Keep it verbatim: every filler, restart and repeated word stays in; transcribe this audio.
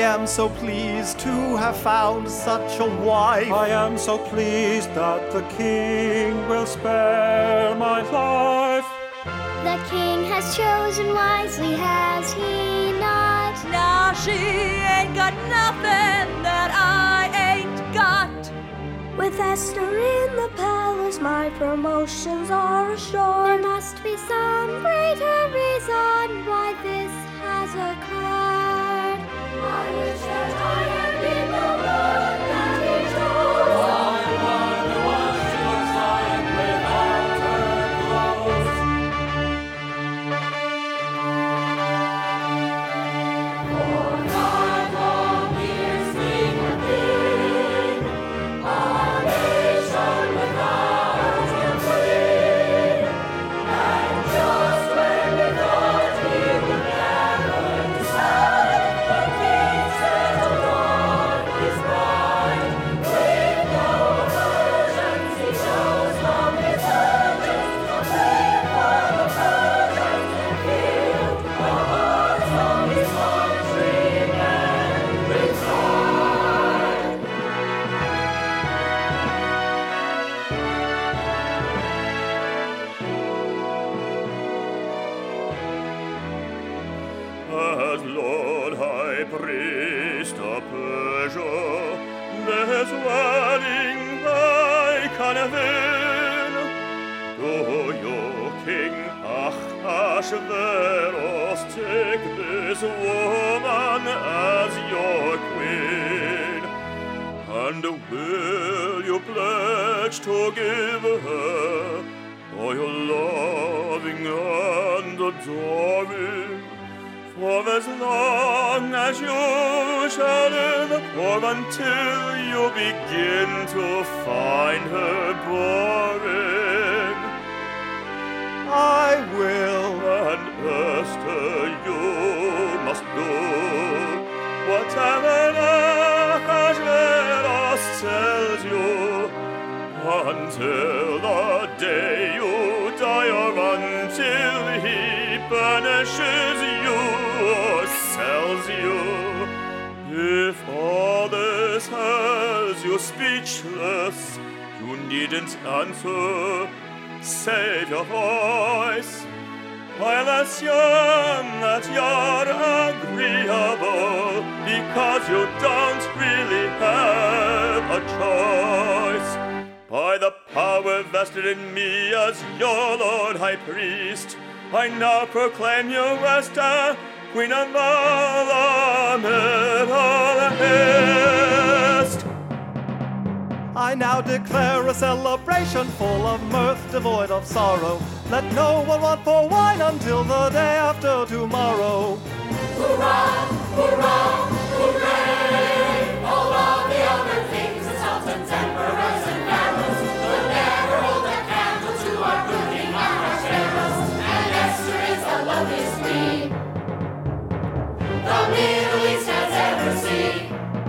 am so pleased to have found such a wife. I am so pleased that the king will spare my life. The king has chosen wisely, has he not? Now she ain't got nothing that I ain't got. With Esther in the palace, my promotions are assured. There must be some greater reason why this has occurred. I wish that I had been the one that he chose. I wonder what she looks like without her clothes. For five long years we were king, a nation without a queen. And just when we thought he would never decide, the king settled on his bride. With no aversions, he chose from his virgins, complete for the virgins, and healed the hearts of his countrymen with pride. As Lord High Priest of Persia, this wedding I convene to your king Ahasuerus. Take this woman as your queen, and will you pledge to give her all your loving and adoring, for as long as you shall live, or until you begin to find her boring? I will. And Esther, you must do whatever Ahasuerus tells you, until the day you die, or until he banishes you or sells you. If all this has you speechless, you needn't answer, save your voice. I'll assume that you're agreeable, because you don't really have a choice. By the power vested in me as your Lord High Priest, I now proclaim you Esther, Queen of all the Middle East. I now declare a celebration full of mirth, devoid of sorrow. Let no one want for wine until the day after tomorrow. Hurrah, hurrah, hooray! All of the other kings and sultans, emperors and pharaohs will never hold a candle to our good King Ahasuerus, and Esther is the loveliest queen the Middle East has ever seen.